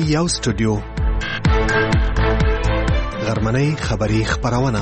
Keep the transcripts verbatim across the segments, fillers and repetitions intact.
یو سټوډیو غرمنۍ خبری خبرونه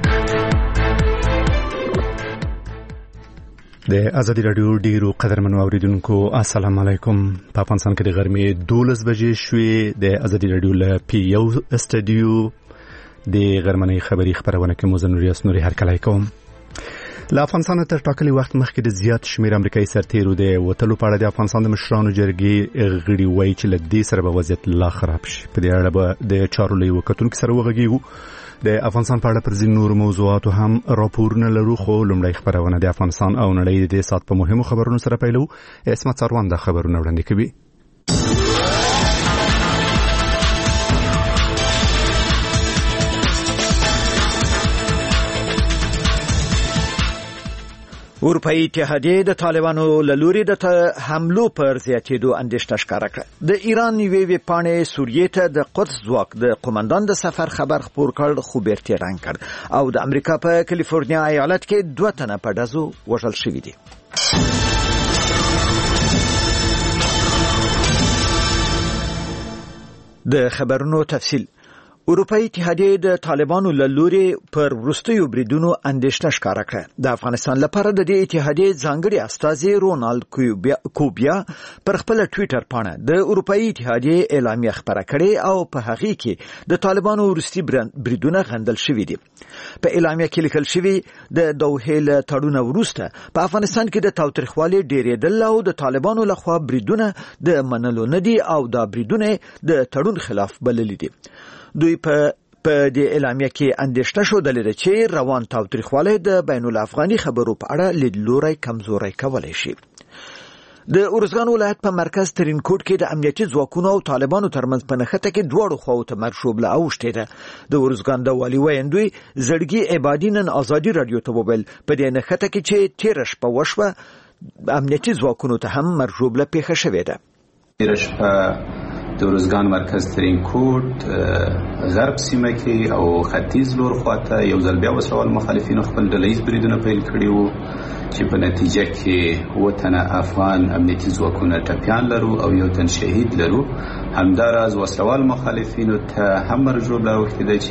د ازادي رادیو ډیرو قدرمنو اوریدونکو السلام علیکم. په افغانستان کې د غرمې دولس بجې شوې. د ازادي رادیو له پی یو سټوډیو د غرمنۍ خبری خبرونه کې مو زنوري اسنوري هرکلی کوم. له افغانستان تر ټاکلي وخت مخکې د زیات شمېر امریکایي سرتیرو د وتلو په اړه د افغانستان د مشرانو جرګې غړي وایي چې له دې سره به وضعیت لا خراب شي. په دې اړه به د چارو له یوه کتونکي سره وغږیږو. د افغانستان په اړه پر ځینو نورو موضوعاتو هم راپورونه لرو، خو لومړی خبرونه د افغانستان او نړۍ د سات په مهمو خبرونو سره پیلو. اسمت سروان د خبرونه وړاندې کوي. اروپایي اتحادیه د طالبانو له لوري د حملو پر زیاتېدو اندېښنه ښکاره کړه. د ایران یوې ویبپاڼې سوریې ته د قدس ځواک د قومندان د سفر خبر خپور کړ، خو بیرته رنګ کړ او د امریکا په کالیفورنیا ایالت کې دوه تنه په ډزو وژل شوي دي. د خبرونو تفصیل. اروپایي اتحادیه د طالبانو له لوري پر وروستیو بریدونو اندېښنه ښکاره کړه. د افغانستان لپاره د دې اتحادیې ځانګړي استازي رونالد کوبیا پر خپل ټوئیټر پاڼه د اروپایي اتحادیې اعلامیه خبره کړې او په هغه کې د طالبانو وروستي بریدونه غندل شوي دي. په اعلامیه کې لیکل شوی د دوحې له تړون وروسته په افغانستان کې د تاوتریخوالي ډېرېدل او د طالبانو لخوا بریدونه د منلو نه دي او دا بریدونه د تړون خلاف بللي دي. دوی په په دې اعلامیه کې اندېښنه شودلې چې روان تاوتریخوالی د بین الافغاني خبرو په اړه لیدلوری کمزوری کولی شي. د ارزګان ولایت په مرکز ترینکوټ کې د امنیتي ځواکونو او طالبانو ترمنځ په نښته کې دواړو خواو ته مرشوبله اوښتې ده. د ارزګان د والي ویندوی زړګي عبادي نن ازادي رادیو ته وویل په دې نښته کې چې تېره شپه وشوه امنیتي ځواکونو ته هم مرشوبله پیښه شوې ده. تېره شپه د ارزګان مرکز ترینکوټ غرب سیمه کې او ختیځ لور خواته یو ځل بیا وسوال مخالفینو خپل ډلهییز بریدونه پیل کړي وو چې په نتیجه کې اووه تنه افغان امنیتي ځواکونه ټپیان لرو او یو تن شهید لرو. همداراز وسوال مخالفینو ته هم مرجوبله اوښتې ده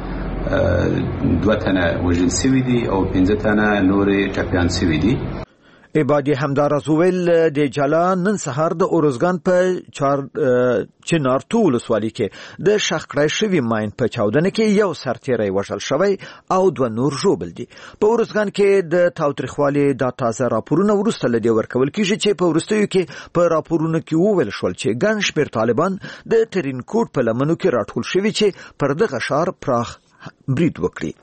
چې دوه تنه وژل سوي دي او پنځه تنه نورې ټپیان سوي دي. عبادی همداراز ویل د جلا نن سهار د اورزګان په چار چنارتو ولسوالۍ کې د شخړې شوی ماین په چاودنه کې یو سرتیری وژل شوی او دوه نور ژوبل دي. په اورزګان کې د تاوتریخوالي د تازه راپورونه وروسته لدی ورکول کیږي چې په وروستیو کې په راپورونو کې وویل شول چې ګڼ شمېر طالبان د ترینکوټ په لمنو کې راټول شوي چې پر دغه ښار پراخ برید وکړي.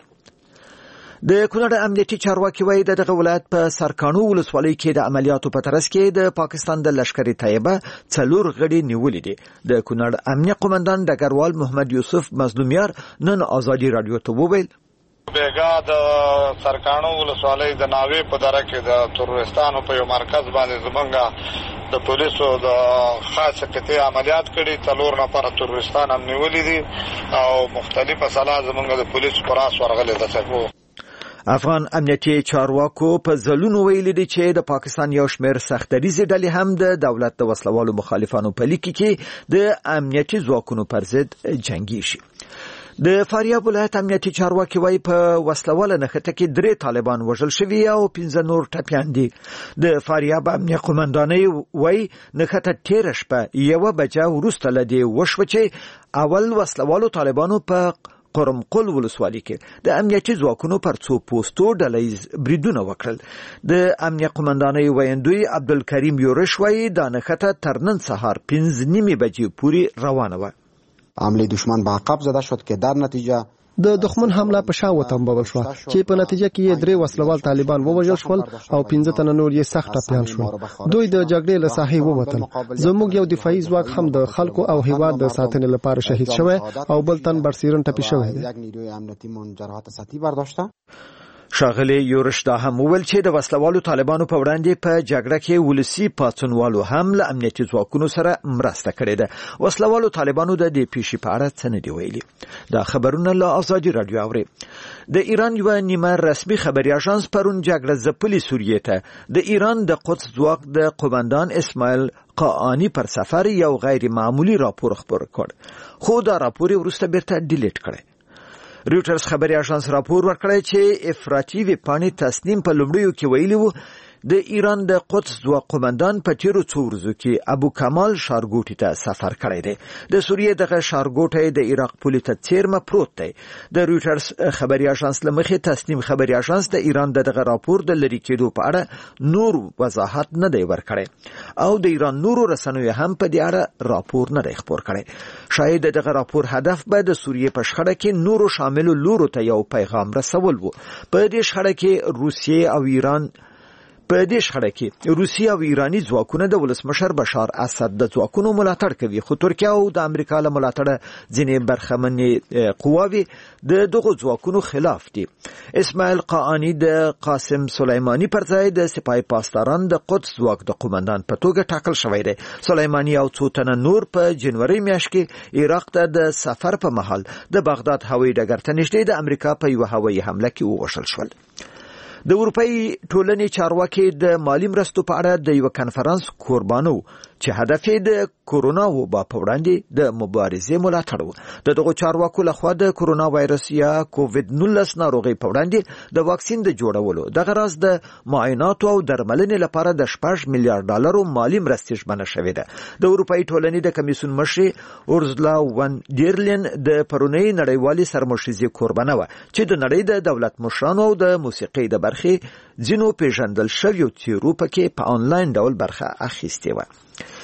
د کونړ امنیتي چارواکي وایي د دغه ولایت په سرکانو ولسوالۍ کې د عملیاتو په ترڅ کې د پاکستان د لشکري طیبه څلور غړي نیولي دي. د کونړ امنیه قومندان ډګروال محمد یوسف مظلومیار نن ازادي رادیو ته وویل بیګا د سرکانو ولسوالۍ د ناوې په دره کې د تروریستانو په یو مرکز باندې زمونږ د پولیسو د خاصه قطعي عملیات کړي. څلور نفر تروریستان هم نیولي دي او مختلفه سلا زمونږ د پولیسو پر اس ورغلي ده. افغان امنیتي چارواکو په ځلونو ویلي دي چې د پاکستان یو شمېر سختدریزې ډلې هم د دولت د وسلوالو مخالفانو په لیکي کې د امنیتي ځواکونو پر ضد جنګي شي. د فاریاب ولایت امنیتي چارواکي وایي په وسلواله نښته کې درې طالبان وژل شوي او پنځه نور ټپیان دي. د فاریاب امنیه قومندانۍ وایي نښته تېره شپه یوه بجه وروسته له دې وشوه چې اول وسلوالو طالبانو په قرمقل ولسوالۍ کې د امنیتي ځواکونو پر څو پوسټو ډلهییز بریدونه وکړل. د امنیه قومندانۍ ویندوی عبدالکریم یورش وایي دا نښته تر نن سهار پنځه نیمې بجې پورې روانه وه. حمله دشمن به عقب زده شد که در نتیجه د دښمن حمله په شا وتنبول شو چې په نتیجه کې درې وسلوال طالبان ووژل شول او پنځه تنه نور یې سخت ټپیان شول. دوی د جګړې له ساحې ووتل. زموږ یو دفاعي ځواک هم د خلکو او هیواد د ساتنې لپاره شهید شوی او بل تن برسیرن ټپي شوی دی. ښاغلی یورش دا هم وویل چې د وسلوالو طالبانو په وړاندې په جګړه کې ولسي پاڅونوالو هم له امنیتي ځواکونو سره مرسته کړې ده. وسلوالو طالبانو د دې پیښې په اړه څه نه دي ویلي. دا خبرونه له ازادي رادیو اوري. د ایران یو نیمه رسمي خبري اژانس پرون جګړه ځپلې سوریې ته د ایران د قدس ځواک د قومندان اسماعیل قاانی پر سفر یو غیر معمولی راپور خبر کړ خو دا راپور وروسته بیرته ډیلیټ کړ رویټرز خبري اژانس راپور ورکړی چې افراطي ویپاڼې تصنیم په لومړیو کې ویلي وو د ایران د قدس ځواک قومندان په تیرو څو ورځو کې ابو کمال شارګوټي ته سفر کړی دی د سوریې دغه شارګوټي د عراق پولیس ته چیرمه پروت دی د رویټرز خبري اژانس لمخې تصنیم خبري اژانس د ایران دغه راپور د لری کېدو په اړه نور وضاحت نه دی ورکړی او د ایران نورو رسنیو هم په دې اړه راپور نه دی خبر کړی شاید دغه راپور هدف به د سوریې په شخړه کې نورو شامل لورو ته یو پیغام رسول وو په دې شخړه کې روسیې او ایران په دې شخړه کې روسیه او ایرانی ځواکونه د ولسمشر بشار اسد د ځواکونو ملاتړ کوي خو ترکیه او د امریکا له ملاتړه ځینې برخمنې قواوی د دغه ځواکونو خلاف دي اسماعیل قاانی د قاسم سلیمانی پر ځای د سپاه پاسداران د قدس ځواک د قومندان په توګه ټاکل شوی دی سلیمانی او څو تنه نور په جنوري میاشت کې عراق ته د سفر په مهال د بغداد هوایي ډګر ته نږدې د امریکا په یو هوایي حمله کې ووژل شول د اروپאי ټولنې چارواکي د مالی مرستو په اړه د یو کانفرنس قربانو چې هدف یې د کورونا وبا په وړاندې د مبارزې ملاتړ و د دغه چارواکو لخوا د کورونا وایرس یا کووید نولس ناروغي په وړاندې د واکسین د جوړولو د غرض د معاینات او درملنې لپاره د شپږ میلیارډ ډالرو مالی مرستې ژمنه شوې ده د اروپאי ټولنې د کمیسیون مشر اورزلا ون ډیرلین د پرونی نړیوالي سرمشيزي قربانه و چې د نړۍ د دولت مشرانو او د موسیقي د برخې ځینو پیژندل شویو تیرو پکې په آنلاین ډول برخه اخیستې و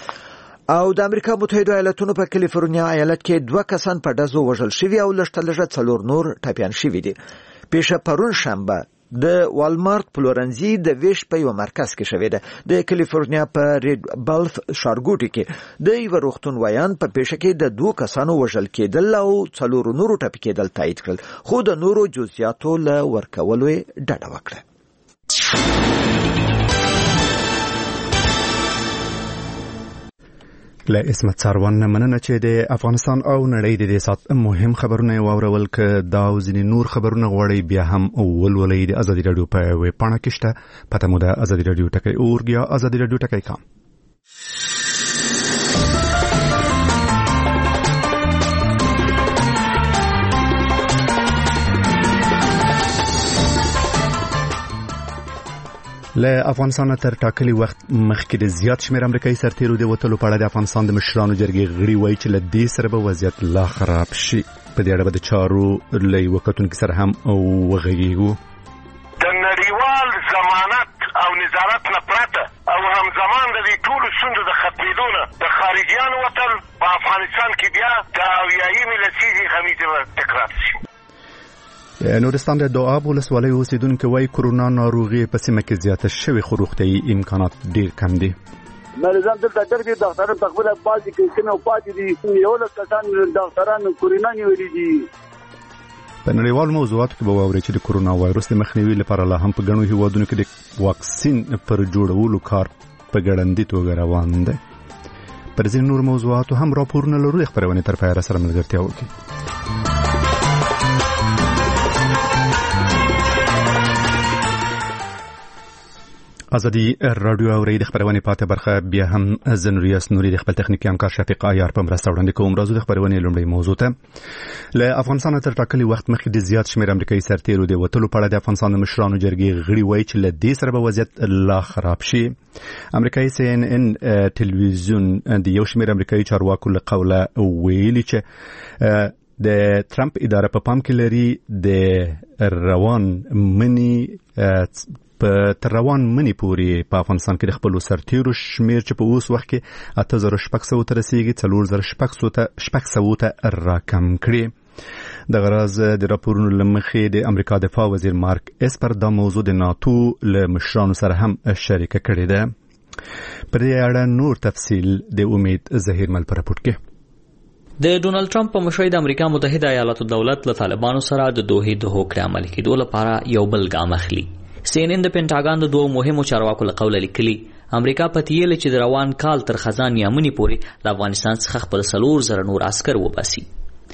او د امریکا متحده ایالاتونو په کالیفورنیا ایالت کې دوه کسان په ډزو وژل شوي او لږ څلور نور ټپیان شوي دي پیښه پرون شنبه د والمارت پلورنځي د ویش په یو مرکز کې شوې ده د کالیفورنیا په ریډ بلف شارګوټي کې د یو روغتون ویان په پیښه کې د دوه کسانو وژل کېدل او څلور نورو ټپي کېدل تایید کړل خو د نورو جزئیاتو له ورکولو ډډه وکړه له اسمت ساروان مننه چې د افغانستان او نړۍ د دې سات مهم خبرونه واورول ک دا او ځینې نور خبرونه غوړي بیا هم ولولې د ازادي رادیو په ویب پاڼه کې شته پته مو د ازادي رادیو ټکی اورګ یا ازادي رادیو ټکی کام له افغانستان تر ټاکلي وخت مخکې د زیات شمېر امریکایي سرتیرو د وټلو په اړه د افغانستان د مشرانو جرګې غړي وایي چې له دې سره به وضعیت لا خراب شي په دې اړه به د چارو له وکتونکو سره هم وغږیږو د نړیوال ضمانت او نظارت نه پرته او همزمان د دې ټولو ستونزو د ختمېدو نه د خارجیانو وتل په افغانستان کې بیا د اویایمې لسیزې غمیزې تکرار شي نورستان د دواب ولسوالۍ اوسیدونکو وايي کورونا ناروغي په سیمه کې زیاته شوې خو روغتیايي امکانات ډېر کم دي مریضان دلته درګي ډاکټرانو تقبل پاتې کې څنګه پاتې دي یو له کسان ډاکټرانو کورونا نیولې دي په نړیوالو موضوعاتو کې به واوري چې د کورونا وایرس د مخنیوي لپاره لا هم په ګڼو هیوادونو کې د واکسین پر جوړولو کار په ګړندۍ توګه روان دی پر ځینو نور موضوعاتو هم راپورونه لرو خبرونه تر پایه سره ملګرتیا وکړي ازادي رادیو او ریډ خبرونه پاتې برخه بیا هم زنوریاس نوري د خپل تخنیکی همکار شفیق عیار په مرسته وړاندې کوم راځو د خبرونه لومړی موضوع ته له افغانستان تر ټاکلي وخت مخکې د زیات شمېر امریکایي سرتیرو د وټلو په اړه د افغانستان د مشرانو جرګې غړي وایي چې له دې سره به وضعیت لا خراب شي امریکایي سی ان ان ټلویزیون د یو شمېر امریکایي چارواکو له قوله ویلي چې د ترامپ اداره په پام کې لري د روان منی په تر روان منی پورې په افغانستان کې د خپل سرتیرو شمیر چې په اوس وخت کې اته زره شپږ سوه ته رسیدي څلور زره شپږ سوه ته راکم کړي د غرض د راپورونو لمخې د امریکا دفاع وزیر مارک اسپر دا موضوع د ناتو له مشرانو سره هم شریکه کړې ده پر دې اړه نور تفصیل د امید ظهیر مل پر راپور کې د ډونالد ټرمپ په مشرۍ د امریکا متحده ایالاتو دولت له طالبانو سره د دوه د هوکړې عملي کېدو لپاره یو بل ګام اخلي سی ان ان د پینټاګان د دوه مهمو چارواکو له قوله لیکلي امریکا پتیل چې د روان کال تر خزان یا منی پورې د افغانستان څخه خپل څلور زره نور عسكر وباسي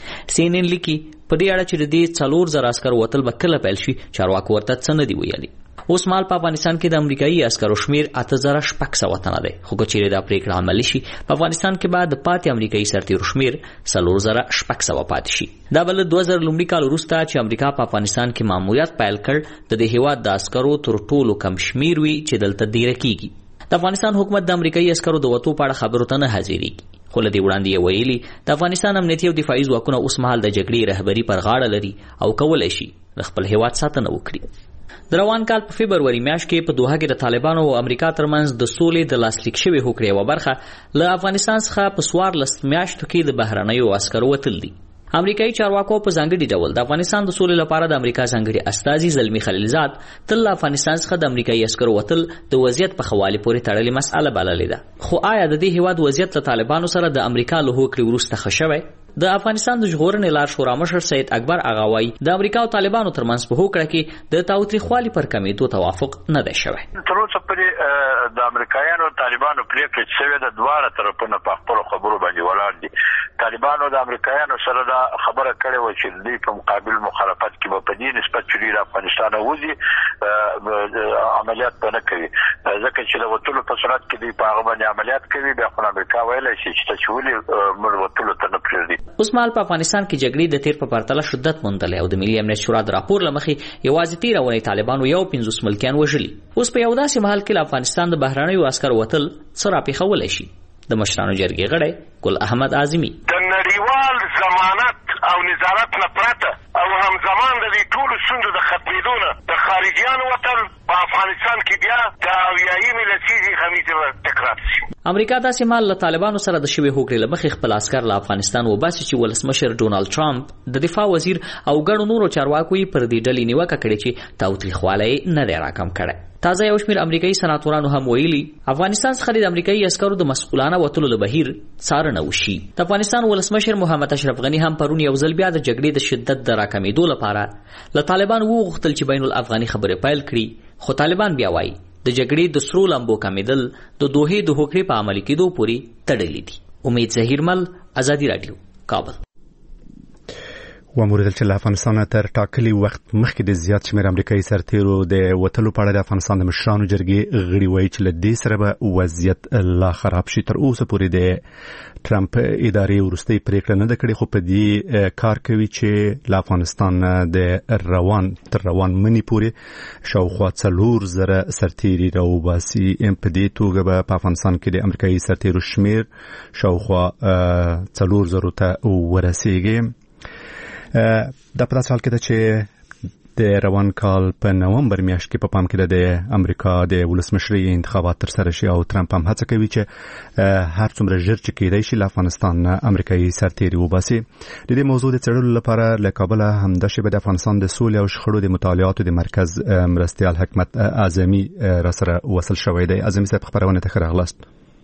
سی ان ان لیکي په دې اړه چې د دې څلور زره عسکر وتل به کله پیل شي چارواکو ورته څه نه دي ویلي. اوس مال په افغانستان کې د امریکایي عسکرو شمیر اته زره شپږ سوه تنه دی، خو که چیرې دا پریکړه عملي شي په افغانستان کې به د پاتې امریکایي سرتیرو شمیر څلور زره شپږ سوه پاتې شي. دا به له دوه زره لومړي کال وروسته چې امریکا په افغانستان کې ماموریت پیل کړ د دې هیواد د عسکرو تر ټولو کم شمیر وي چې دلته دیره کیږي. د افغانستان حکومت د امریکایي عسکرو د وتو په اړه خبرو ته نه حاضرېږي، خو له دې وړاندې یې ویلي د افغانستان امنیتي او دفاعي ځواکونه اوس مهال د جګړې رهبري پر غاړه لري او کولی شي د خپل هیواد ساتنه وکړي. د روان کال په فبروري میاشت کې په دوحه کې د طالبانو او امریکا ترمنځ د سولې د لاسلیک شوې هوکړې یوه برخه له افغانستان څخه په څوارلس میاشتو کې د بهرنیو عسکرو وتل دي. امریکایي چارواکو په ځانګړي ډول د افغانستان د سولې لپاره د امریکا ځانګړي استازي زلمي خلیلزاد تل له افغانستان څخه د امریکایي عسکرو وتل د وضعیت په ښه والي پورې تړلې مسأله بللې ده. خو آیا د دې هیواد وضعیت له طالبانو سره د امریکا له هوکړې وروسته ښه شوی؟ د افغانستان د ژغورنې لار شورا مشر سید اکبر اغا وایي د امریکا او طالبانو ترمنځ په هوکړه کې د تاوتریخوالي پر کمیدو توافق نه دی شوی. تر اوسه پورې د امریکایانو او طالبانو پریکړه شوې ده، دواړه طرفونه په خپلو خبرو باندې ولاړ دي. طالبانو د امریکایانو سره دا خبره کړې وه چې دوی په مقابل مخالفت کې به په دې نسبت چې دوی د افغانستان وځي عملیات به نه کوي، ځکه چې د وتلو په صورت کې دوی په هغه باندې عملیات کوي. بیا خو امریکا ویلی شي چې ته چې ولې موږ وتلو ته نه پرېږدي. اوس مهال په افغانستان کې جګړې د تیر په پرتله شدت موندلی او د ملي امنیت شورا د راپور له مخې یوازې تېره اونۍ طالبانو یو پنځوس ملکیان وژلي. اوس په یو داسې مهال کې له افغانستان د بهرنیو عسکرو وتل څه راپېښولی شي؟ د مشرانو جرګې غړی ګل احمد اعظمي د نړیوال ضمانت او نظارت نه پرته او همزمان د دې ټولو ستونزو د ختمېدو نه د خارجیانو وتل په افغانستان کې بیا د اویایمې لسیزې غمیزې تکرار شي. امریکا داسې مهال له طالبانو سره د شوې هوکړې له مخې خپل عسکر له افغانستان وباسي چې ولسمشر ډونالډ ټرمپ د دفاع وزیر او ګڼو نورو چارواکو یې پر دې ډلې نیوکه کړې چې تاوتریخوالی یې نه دی راکم کړی. تازه یو شمېر امریکایي سناتورانو هم ویلي افغانستان څخه د امریکایي عسکرو د مسؤلانه وتلو له بهیر څارنه وشي. د افغانستان ولسمشر محمد اشرف غني هم پرون یو ځل بیا د جګړې د شدت د راکمېدو لپاره له طالبانو وغوښتل چې بین الافغاني خبرې پیل کړي، خو طالبان بیا وایي د جګړې د سرو لمبو کمیدل د دوحې د هوکړې په عملي کېدو پورې تړلي دي. امید ظهیرمل، ازادي راډیو، کابل. وموریدل چې له افغانستان تر ټاکلي وخت مخکې د زیات شمېر امریکایي سرتیرو د وتلو په اړه د افغانستان د مشرانو جرګې غړي وایي چې له دې سره به وضعیت لا خراب شي. تر اوسه پورې د ټرمپ ادارې وروستۍ پریکړه نه ده کړې، خو په دې کار کوي چې له افغانستان د روان تر روان مني پورې شاوخوا څلور زره سرتیري راوباسي. په دې توګه به په افغانستان کې د امریکایي سرتیرو شمیر شاوخوا څلور زرو ته ورسیږي. دا په داسې حال کې ده چې د روان کال په نومبر میاشت کې په پام کې ده د امریکا د ولسمشرۍ انتخابات ترسره شي او ترمپ هم هڅه کوي چې هر څومره ژر چې کېدای شي له افغانستان امریکایي سرتیري وباسي. د دې موضوع د څېړلو لپاره له کابله همدا شیبه د افغانستان د سولې او شخړو د مطالعاتو د مرکز مرستیال حکمت اعظمي را سره وصل شوی دی. اعظمي صاحب خبرونه ته ښه راغلاست.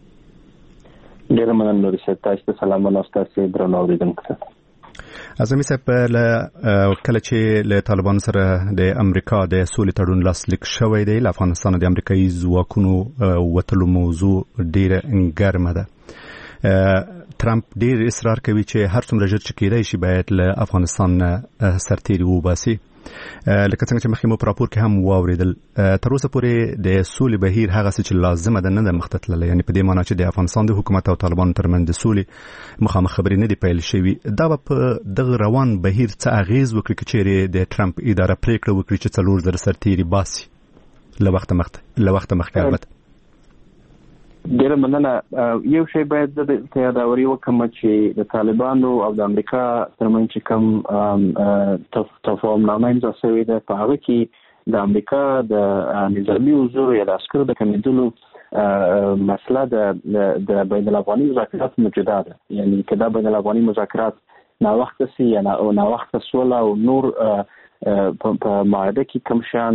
ډېره مننه نوري صاحب، تاسو ته سلامونه او ستاسو درنو اوریدونکو ته. اعظمي صاحب، کله چې له طالبانو سره د امریکا د سولې تړون لاسلیک شوی دی، له افغانستان د امریکایي ځواکونو وتلو موضوع ډېره ګرمه ده. ترمپ ډېر اصرار کوي چې هر څومره ژر چې کېدای شي باید له افغانستان سرتیري وباسي. لکه څنګه چې مخکې مو په راپور کې هم واوریدل، تر اوسه پورې د سولې بهیر هغسې چې لازمه ده نه ده مخته تللی، یعنې په دې معنا چې د افغانستان د حکومت او طالبانو ترمنځ د سولې مخامخ خبرې نه دي پیل شوي. دا به په دغه روان بهیر څه اغیز وکړي که چیرې د ټرمپ اداره پریکړه وکړي چې څلور زره سرتیري باسي له وخته مخته له وخته مخکې البته؟ ډېره مننه. یو شی باید زه ته یاداوري وکړم چې د طالبانو او د امریکا ترمنځ چې کوم تفاهمنامه امضا شوې ده، په هغه کې د امریکا د نظامي حضور یا د عسکرو د کمېدلو مسله د بین الافغاني مذاکرات موجوده ده. یعنی که دا بین الافغاني مذاکرات ناوخته سي یا ناوخته سوله او نور په معاهده کې کوم شان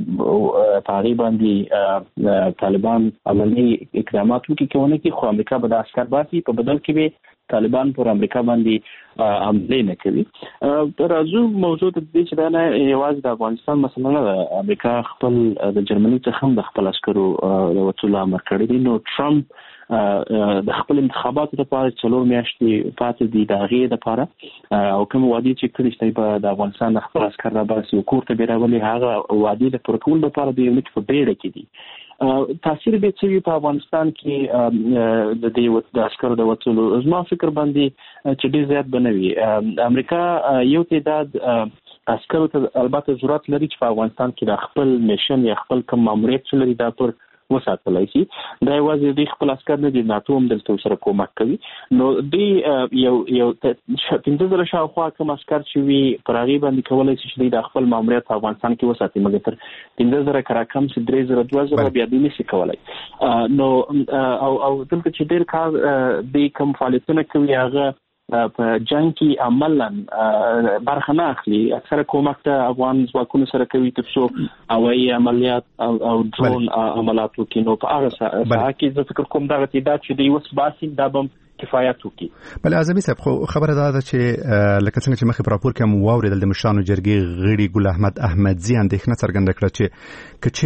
تقریبا دي طالبان عملی اقدامات وکړي، کې ونه کې خو امریکا به د عسكر باسي، په بدل کې به طالبان پر امریکا باندې حمله نه کوي. راځو موضوع د دې چې دا نه یوازې د افغانستان مسله نه ده، امریکا خپل د جرمني څخه هم د خپل عسکرو د وټولو امر کړی دی. نو ټرمپ د خپل انتخاباتو لپاره څلور میاشتې پاتې دي د هغې لپاره او کوم وعدې چې کړي چې په د افغانستان د خپل عسکر راباسي او کور ته به راولي، هغه وعدې د پوره کولو لپاره د یو لیک په بیړه کې دي. تاثیر به څه وي په افغانستان کې د دې د عسکرو د وټولو؟ زما فکر باندې چې ډېر زیات به نه وي. امریکا یو تعداد عسکرو ته البته ضرورت لري چې په افغانستان کې د خپل میشن یا خپل کوم ماموریت چې لري دا پر وساتلای شي. دا یوازې د خپل عسکر نه دي، ناتو هم دلته سره کومک کوي. نو د یو یو پنځه زره شاوخوا کوم عسکر چې وي پر هغې باندې کولی شي چې د خپل ماموریت په افغانستان کې وساتي، مګر تر پنځه زره که راکم شي درې زره دوه زره بیا دوی نشي کولی. نو او او دلته چې ډېر کار د کوم فعالیتونه کوي هغه په جنگ کې عملاً برخه نه اخلي، اکثره کومک ته افغان ځواکونو سره کوي تر څو هوایي عملیات او ډرون عملیات وکړي. نو په هغه ساحه کې زه فکر کوم دغه تعداد چې د یوه باسي دا به کفایت وکړي. بله اعظمي صاحب، خو خبره دا ده چې لکه څنګه چې مخکې په راپور کې هم واورېدل د مشرانو جرګې غړي ګل احمد احمدزي اندېښنه څرګنده کړه چې که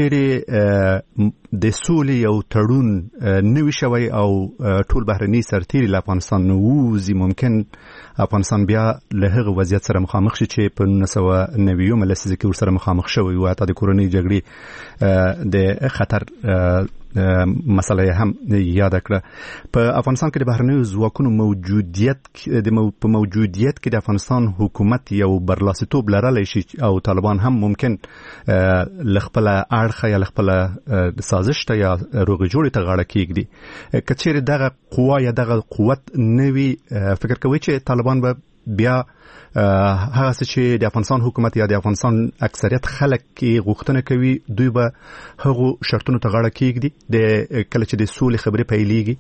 چیرې د سولې یو تړون نه وي شوی او ټول بهرني سرتیري له افغانستان نه ووځي، ممکن افغانستان بیا له هغه وضعیت سره مخامخ شي چې په نولس سوه نوي لسیزه کې ورسره مخامخ شوی و. حتی د کورنۍ جګړې د خطر مسله هم یاد کړه. په افغانستان کې د بهرنیو ځواکونو موجودیت د په موجودیت کې د افغانستان حکومت یو برلاسیتوب لرلی شي او طالبان هم ممکن له خپله اړخه یا له خپله سازش ته یا روغې جوړې ته غاړه کېږدي. که چیرې دغه قوا یا دغه قوت نه وي، فکر کوئ چې طالبان به بیا هغه څه چې د افغانستان حکومت یا د افغانستان اکثریت خلک کې غوښتنه کوي دوی به هغو شرطونو ته غاړه کېږدي د کله چې د سولې خبرې پیلېږي؟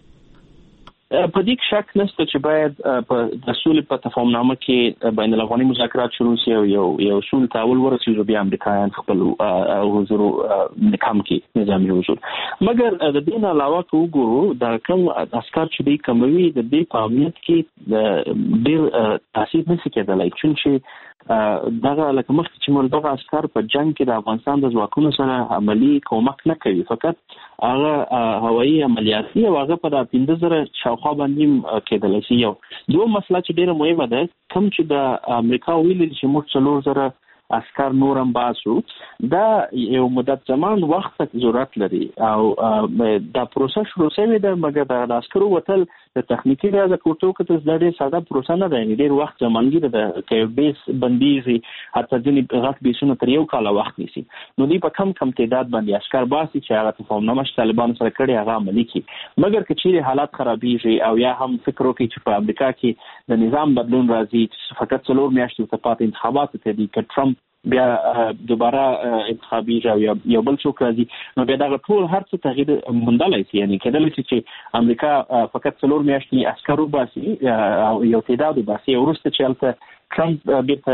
په دې شک نشته چې باید په د سولې په تفاهمنامه کې بین الافغاني مذاکرات شروع شي او یو یو سولې ته اول ورسېږي، بیا امریکایان خپل حضور کم کړي نظامي حضور. مګر د دې نه علاوه که وګورو دا کوم عسکر چې دی کموي د دې په امنیت کې ډېر تاثیر نشي کېدلی، چون چې دغه لکه مخکې چې موږ دغه عسکر په جنگ کې د افغانستان د ځواکونو سره عملي کومک نه کوي، فقط هغه هوایي عملیات دي او هغه په د پنځه زره شاوخوا باندې کېدلی شي. یو دوه مسله چې ډېره مهمه ده، کوم چې د امریکا ویلي چې موږ څلور زره عسکر نور هم باسو، دا یو مدت زمان وخت ته ضرورت لري او دا پروسه شروع شوې ده، مګر د عسکرو وتل د تخنیکي ریاضه کوټو کې دا ډېر ساده پروسه نه ده، ډېر وخت زمانګیر ده. که بیس بندیزي حتی ځینې غټ بیسونه تر یو کاله وخت نیسي. نو دوی په کم کم تعداد باندې عسکر باسي چې هغه تفاهمنامه چې طالبانو سره کړې هغه عملي کړي. مګر که چیرې حالات خرابېږي او یا هم فکر وکړي چې په امریکا کې د نظام بدلون راځي، فقط څلور میاشتې ورته پاتې انتخاباتو ته دي، که ټرمپ بیا دوباره انتخابي یا یو بل څوک راځي، نو بیا دغه ټول هر څه تغییر موندلی شي. یعنې کېدلی شي چې امریکا فقط څلور میاشتې عسکر وباسي او یو تعداد وباسي، وروسته چې هلته ټرمپ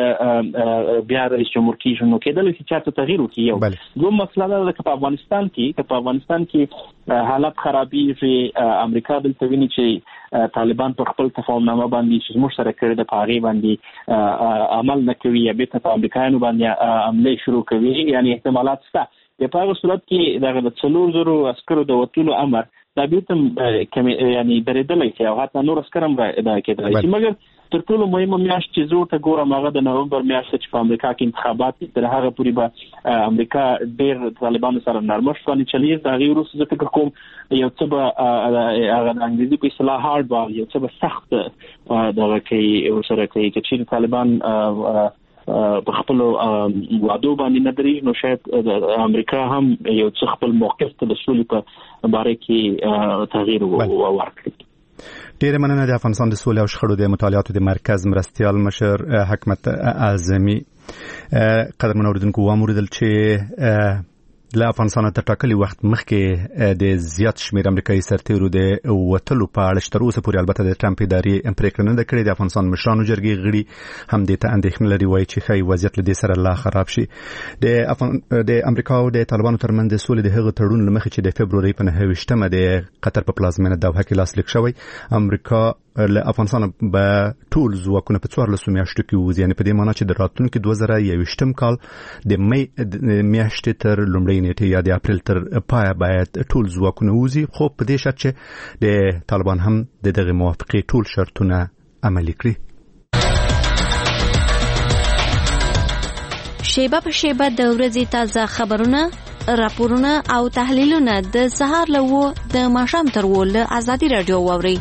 بیرته بیا رئیس جمهور کېږي، نو کېدلی شي چې هلته تغییر وکړي. یو دوه مسله ده که په افغانستان کې که په افغانستان کې حالت خرابېږي، امریکا دلته ویني چې طالبان پر خپل تفاهمنامه باندې چې زموږ سره کړې ده په هغې باندې عمل نه کوي یا بیرته په امریکایانو باندې حملې شروع کوي، یعنې احتمالات شته. بیا په هغه صورت کې دغه د څلور زرو عسکرو د وتلو امر دا بیرته یعنې درېدلی شي او حتی نور عسکر هم کېدلی شي. مګر تر ټولو مهمه میاشت چې زه ورته ګورم هغه د نومبر میاشت چې په امریکا کې انتخابات دي، تر هغه پورې به امریکا ډېر طالبانو سره نرمښت باندې چلیږي. د هغې وروسته زه فکر کوم یو څه به هغه د انګریزي په اصطلاح هارډ بال، یو څه به سخت دغه کوي ورسره کوي. که چیرې طالبان په خپلو وعدو باندې نه درېږي، نو شاید امریکا هم یو څه خپل موقف ته د سولې په باره کې تغییر ورکړي. ډیره مننه. د افغانستان د سولې او شخړو د مطالعاتو د مرکز مرستیال مشر حکمت اعظمي. قدرمن اوریدونکو، واوریدل چې له افغانستان تر ټاکلي وخت مخکې د زیات شمېر امریکایي سرتیرو د وتلو په اړه تر اوسه پورې البته د ټرمپ ادارې پرېکړه نه ده کړې. د افغانستان مشرانو جرګې غړي هم دې ته اندېښنه لري، وایي چې ښایي وضعیت له دې سره لا خراب شي. د افغان د امریکا او د طالبانو ترمنځ د سولې د هغه تړون له مخې چې د فبرورۍ په نهه ویشتمه د قطر په پلازمینه دوحه کې لاسلیک شوی، امریکا له افغانستان به ټول ځواکونه په څوارلسو میاشتو کې وځي، یعنې په دې معنی چې د راتلونکي دوه زره یوویشتم کال د مې میاشتې تر لومړۍ نیټې یا د اپریل تر پایه باید ټول ځواکونه وځي، خو په دې شرط چې د طالبان هم د دغه موافقې ټول شرطونه عملي کړي. شیبه په شیبه د ورځې تازه خبرونه، راپورونه او تحلیلونه د سهار له و د ماښام تر و له ازادي رادیو واورئ.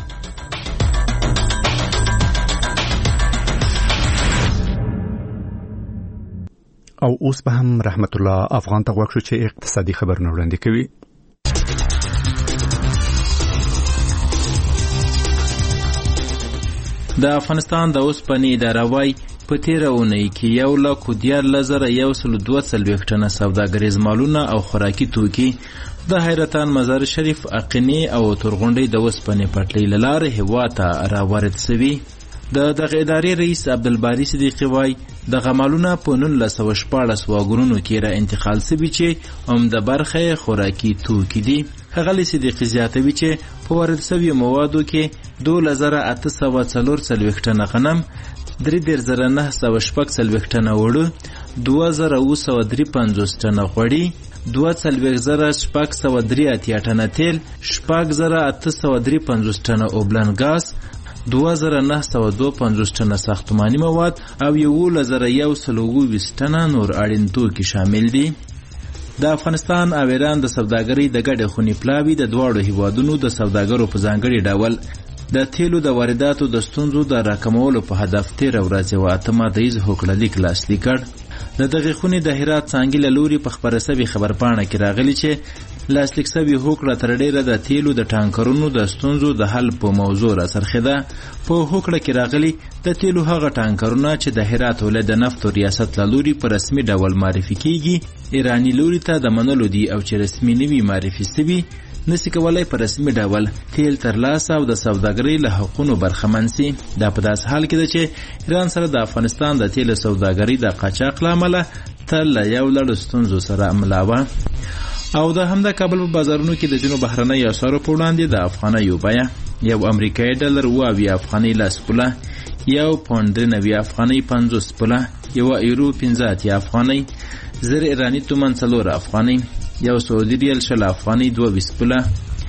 او اوس به هم رحمت الله افغان ته غوښتل چې اقتصادي خبرونه وړاندې کوي. د افغانستان د اوسپنې اداره وايي په تیره اونۍ کې یو لک دیارلس زره یو سل دوه څلوېښت ټنه سوداګریز مالونه او خوراکي توکي د حیرتان مزار شریف، اقینې او تورغونډۍ د اوسپنې پټلۍ له لارې هېواد ته راوارد سوي. د دغه ادارې رئیس عبدالباري صدیقي وایي دغه مالونه په نولس سوه شپاړس واګونونو کې را انتقال سوي چې عمده برخه خوراکي توکي دي. ښاغلي صدیقي زیاتوي چې په وارد سویو موادو کې دولس زره اته سوه څلور څلوېښت ټنه غنم، درې دېرش زره نهه سوه شپږ څلوېښت ټنه اوړه، دوه زره اووه سوه درې پنځوس ټنه غوړي، دوه څلوېښت زره شپږ سوه درې اتیا ټنه تیل، شپږ زره اته سوه درې پنځوس ټنه اوبلن ګاز، دوه زره نهه سوه دوه پنځوس ټنه ساختماني مواد او یولس زره یو سل اووه ویشت ټنه نور اړین توکي شامل دي. د افغانستان او ایران د سوداګرۍ د ګډې خونې پلاوي د دواړو هیوادونو د سوداګرو په ځانګړي ډول د تیلو د وارداتو د ستونزو د راکمولو په هدف تیره ورځ یوه اته مادهیز هوکړلیک لاسلیک کړ. د دغې خونې د هرات څانګې له لوري په خپره سوي خبرپاڼه کې راغلي چې لاسلیک سوي هوکړه تر ډیره د تیلو د ټانکرونو د ستونزو د حل په موضوع راڅرخېده. په هوکړه کې راغلي د تیلو هغه ټانکرونه چې د هرات ولایت د نفتو ریاست له لوري په رسمي ډول معرفي کیږي ایراني لوري ته د منلو دي او چې رسمي نه وي معرفي سوي نسی کولای په رسمي ډول تیل ترلاسه او د سوداګرۍ له حقونو برخمن سي. دا په داسې حال کې ده چې ایران سره د افغانستان د تیل سوداګرۍ د قاچاق له امله تل له یو لړ ستونزو سره ملا وه او د همدا کابل په بازارونو کې د ځینو بهرنیو اسعارو په وړاندې د افغانیو بیه یو امریکایي ډالر اوه اویا افغانۍ لس پوله، یو پونډ درې نوي افغانۍ پنځوس پوله، یوه ایرو پنځه اتیا افغانۍ، زر ایراني تومن څلور افغانۍ، یو سعودي ریال شل افغانۍ دوه ویشت پوله،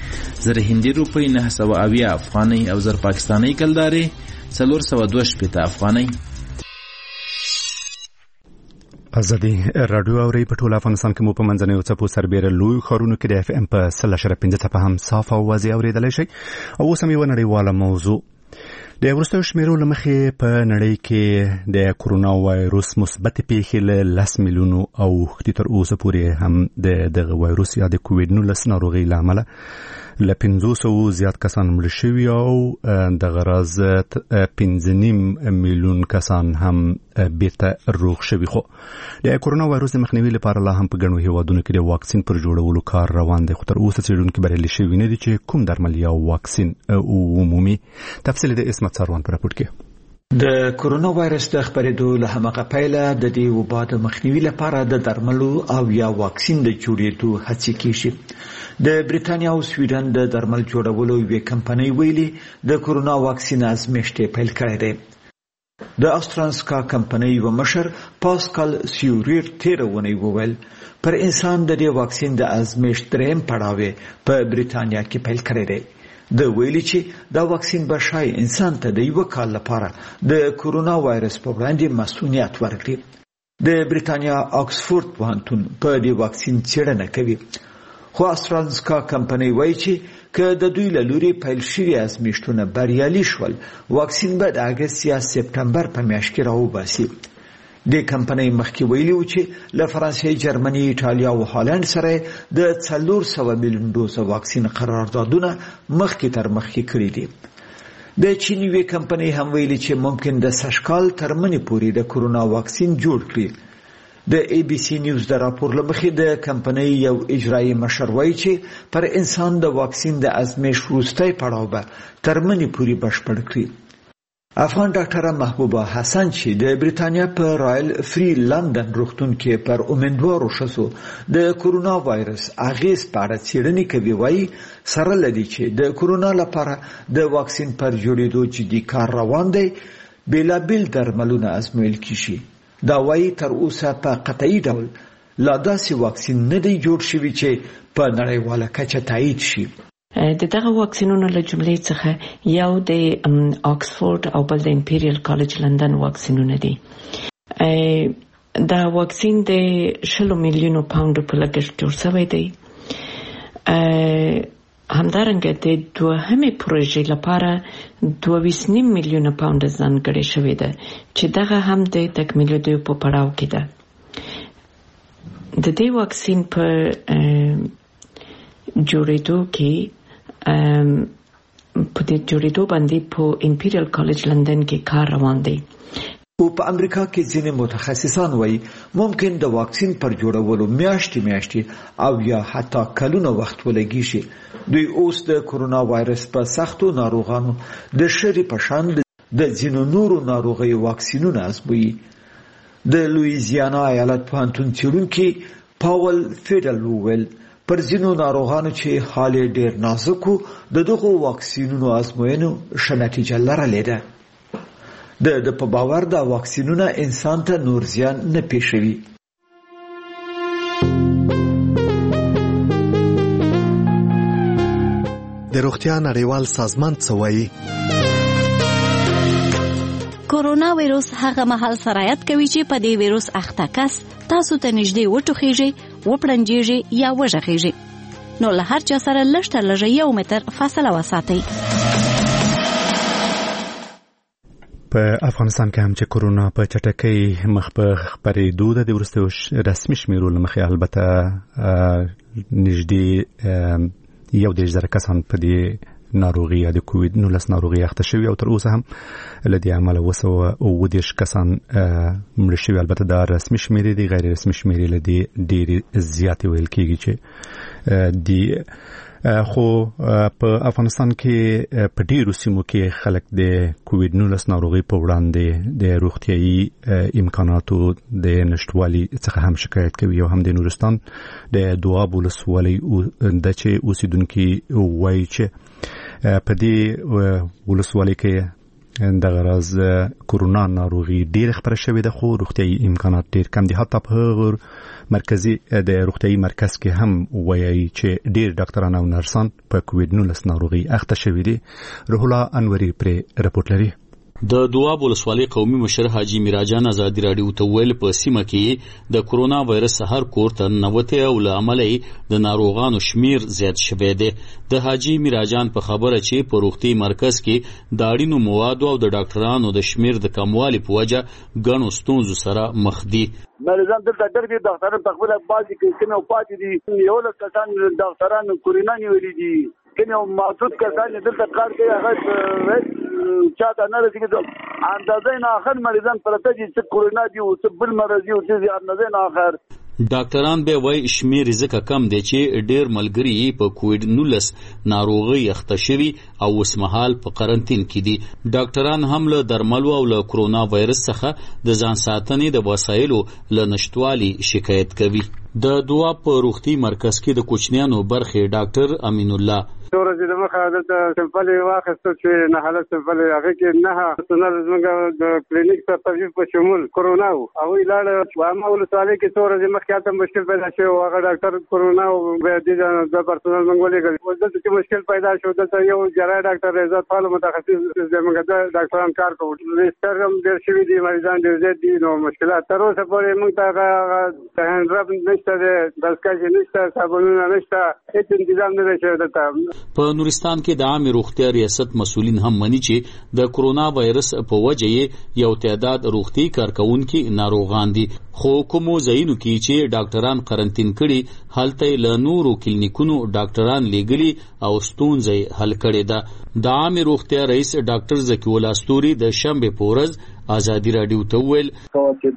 زر هندي روپۍ نهه سوه اویا افغانۍ او زر پاکستانۍ کلدارې څلور سوه دوه شپېته افغانۍ. ازادي رادیو اوري په ټول افغانستان کې مو په منځنیو څپو سربېره لوی ښارونو کې د اف ام په سل اشاره پنځه څپه هم صاف او واضح اورېدلی شئ. او اوس هم یوه نړیواله موضوع د وروستیو شمیرو له مخې په نړۍ کې د کرونا وایروس مثبتې پیښې له لس میلیونو اوښتي. تر اوسه پورې هم د دغه وایروس یا د کوویډ نولس ناروغۍ له امله له پنځوسو زیات کسان مړه شوي او دغه راز پنځه نیم میلیون کسان هم بیرته روغ شوي. خو د کرونا وایروس د مخنیوي لپاره لا هم په ګڼو هیوادونو کې د واکسین پر جوړولو کار روان دی، خو تر اوسه څېړونکي بریالي شوي نه دي چې کوم درمل یا واکسین عمومي. تفصیل د اسمت ساروان په راپورټ کې. د کرونا وایرس د خپرېدو له همغه پیله د دې وبا د مخنیوي لپاره د درملو او یا واکسین د جوړېدو هڅې کیږي. د بریتانیا او سویډن د درمل جوړولو یوې کمپنۍ ویلي د کرونا واکسین ازمېښت پیل کړی دی. د استرانسکا کمپنۍ یو مشر پاسکال سیوریر تیره اونۍ وویل پر انسان د دې واکسین د ازمېښت درېیم پړاو په بریتانیا کې پیل کړی دی. د ویلي چې دا واکسین به شای انسان ته د یو کال لپاره د کرونا وایرس په وړاندې مسؤلیت ورکړي. د بریتانیا آکسفورد پوهنتون په دې واکسین څېړنه کوي، خو استرانسکا کمپنۍ وایي چې که د دوی له لوري پیل شوي ازمېښتونه بریالي شول واکسین به د اګست یا سپټمبر په میاشت کې راوباسي. د کمپنۍ مخکې ویلي و چې له فرانسې، جرمني، ایټالیا او هالند سره د څلور سوه میلیون ډوزه واکسین قراردادونه مخکې تر مخکې کړي دي. د چین یوې کمپنۍ هم ویلي چې ممکن د سږکال تر منې پورې د کرونا واکسین جوړ کړي. د ای بی سی نیوز د راپور له مخې د کمپنۍ یو اجرایي مشر وایي چې پر انسان د واکسین د ازمېښت وروستی پړاو به تر منې پورې بشپړ کړي. افغان ډاکټره محبوبه حسن چې د بریتانیا په رائل فری لندن روغتون کې پر امیندوارو شسو د کورونا وایرس اغیز په اړه څېړنې کوي، وایي سره لدی چې د کورونا لپاره د واکسین پر جوړېدو جدي کار روان دی، بیلابیل درملونه ازمویل کیږي. دا وایي تر اوسه په قطعي ډول لا داسې واکسین نه دی جوړ شوی چې په نړیواله کچه تایید شي. د دغه واکسینونو له جملې څخه یو د آکسفورد او بل د امپیریل کالج لندن واکسینونه دي. دا واکسین د شلو میلیونو پاونډو په لګښت جوړ شوی دی. همدارنګه د دوهمې پروژې لپاره دوه ویشت نیم میلیونه پاونډ ځانګړې شوې ده چې دغه هم د تکمیلېدو په پړاو کې ده. د دې واکسین په جوړېدو کې په دې جوړېدو باندې په امپیریل کالج لندن کې کار روان دی. او په امریکا کې ځینې متخصصان وایي ممکن د واکسین پر جوړولو میاشتې میاشتې او یا حتی کلونه وخت ولګي. دوی اوس د کورونا وایرس په سختو ناروغانو د شری په شان د ځینو نورو ناروغیو واکسینونه ازمويي. د لویزیانا ایالت پوهنتون څېړونکي پاول فیډل وویل پر ځینو ناروغانو چې حال ډېر نازک و د دغو واکسینونو ازموینو ښه نتیجه لرلې ده. د د په باور دا واکسینونه انسان ته نور زیان نه پېښوي. د روغتیا نړیوال سازمان څه وایي؟ کورونا وایروس هغه مهال سرایت کوي چې په دې وایروس اخته کس تاسو ته نږدې وټوخیږي، وپړنجیږي یا وژغیږي. نو له هر چا سره لږ تر لږه یو متر فاصله وساتئ. په افغانستان کې هم چې کورونا په چټکۍ مخ په خپرېدو ده، د وروستیو رسمي شمیرو له مخې البته نږدې یو دېرش زره کسان په دې ناروغي یا د کووید نولس ناروغي اخته شوي او تر اوسه هم له دې امله اوه سوه اووه دېرش کسان مړه شوي. البته دا رسمي شمیرې دي، غیر رسمي شمیرې له دې ډېرې زیاتې ویل کېږي چې دي. خو په افغانستان کې په ډېرو سیمو کې خلک د کووید نولس ناروغي په وړاندې د روغتیایي امکاناتو د نشټوالي څخه هم شکایت کوي او هم د نورستان د دواب ولسوالۍ د چې اوسیدونکي وایي چې په دې ولسوالۍ کې د غرض کورونا ناروغي ډېر خبره شوې ده، خو روغتیایي امکانات ډېر کم دي. حتی په مرکزي د روغتیایي مرکز کې هم وایي چې ډېر ډاکټران او نرسان په کووید نولس ناروغي اخته شوي دي. روح الله انوري پرې رپورټ لري. د دواب ولسوالۍ قومي مشر حاجی میراجان ازادي راډیو ته ویل په سیمه کې د کورونا وایرس هر کور ته ننوتې او له امله د ناروغانو شمیر زیات شوی دی. د حاجی میراجان په خبره چې په روغتي مرکز کې د اړینو موادو او د ډاکټرانو د شمیر د کموالي په وجه ګڼو ستونزو سره مخ دي. مریضان دلته ډېر دي، ډاکټران په خپله بعضې کې او پاتې دي. یولس کسان ډاکټران کورونا نیولي دي، کوم یو محدود کسان دلته کار کوي هغه چاته نه رسېږي. اندازه نه آخر مریضان پرته دي چې کورونا دي او څه بل مرض دي او چې اندازه نه آخر ډاکټران به وایي شمیر ځکه کم دی چې ډېر ملګري په کووید نولس ناروغي اخته شوي او اوسمهال په قرنطین کې دي. ډاکټران هم له درملو او له کورونا وایرس څخه د ځان ساتنې د وسایلو له نشټوالي شکایت کوي. د دواب په روغتي مرکز کې د کوچنیانو برخې ډاکټر امین الله ورځې د مخه دلته سمپل واخیستل چې نه حالت سمپل هغه کې نه سنل زموږ د کلینیک ته ترجیح په شمول کورونا او هغه لاړ وامه ولسوالۍ کې څو ورځې مخکې ته مشکل پیدا شو. هغه ډاکټر کورونا او د پرسونل منګولې کوي دلته چې مشکل پیدا شو. دلته یو جراح ډاکټر عزت فال متخصص زموږ د ډاکټران کار کوي. سترګم ډېر شوي دي، مریضان ډېر زیات دي، نو مشکلات تر اوسه پورې موږ ته هغه هندرب نشته دی، دستکشې نشته، صابونونه نشته، هېڅ تنظیم نه دی شوی دلته. په نورستان کې د عامه روغتیا ریاست مسؤلین هم مني چې د کورونا وایرس په وجه یو تعداد روغتي کارکونکي ناروغان دي، خو کومو ځایونو کې چې ډاکټران قرنطین کړي هلته له نورو کلینیکونو ډاکټران لیږلي او ستونزې حل کړي ده. د عامه روغتیا رئیس ډاکټر زکی الله استوري د شنبه په ورځ ازادي راډیو ته ویل چې دوی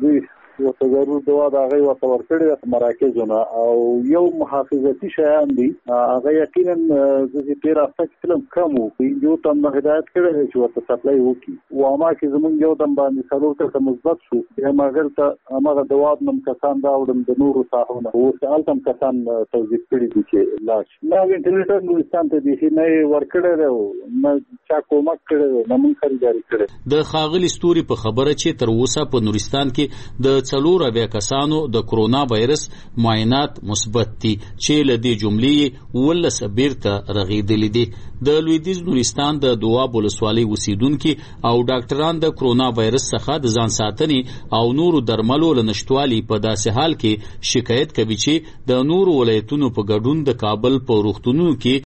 یو ضروري دوا د هغه ورته ورکړي د مراکزونه او یو محافظتي شیان دي هغه یقینا د تیر هفته فلم کم وو یو تم هدایت کړی چې ورته سپلای وکړي او ما کې زمونږ یو دم باندې څلور ته مثبت شو هم هغه ته هغه دوا نم کسان دا وړم د نورو ساحونه او سالتم کسان توظیف کړي دي چې لاش نو انټرنیټ نورستان ته دي نه ورکړی نه چا کومک کړی نه مونږ خریداري کړی د خاغلی ستوري په خبره چې تر اوسه په نورستان کې د څلور اویا کسانو د کرونا وایرس معاینات مثبت دي چې له دې جملې ولس بیرته رغېدلې دي د لویدیځ نورستان د دواب ولسوالۍ اوسیدونکي او ډاکټران د کرونا وایرس څخه د ځان ساتنې او نورو درملو له نشټوالي په داسې حال کې شکایت کوي چې د نورو ولایتونو په ګډون د کابل په روغتونونو کې